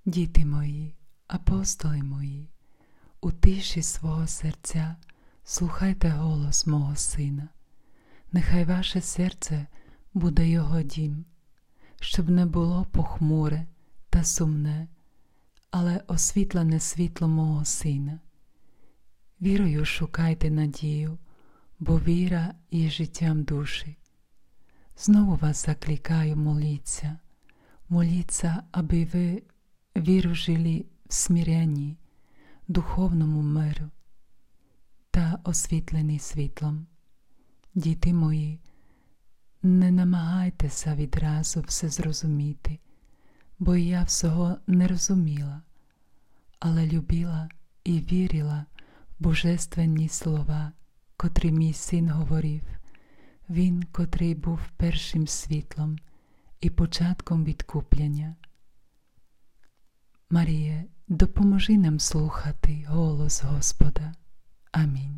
Діти мої, апостоли мої, у тиші свого серця слухайте голос мого Сина. Нехай ваше серце буде його дім, щоб не було похмуре та сумне, але освітлене світло мого Сина. Вірою шукайте надію, бо віра є життям душі. Знову вас закликаю моліться, аби ви віру жили в смиренні, духовному миру та освітлені світлом. Діти мої, не намагайтеся відразу все зрозуміти, бо я всього не розуміла, але любила і вірила в божественні слова, котрі мій син говорив, він, котрий був першим світлом і початком відкуплення. Маріє, допоможи нам слухати голос Господа. Амінь.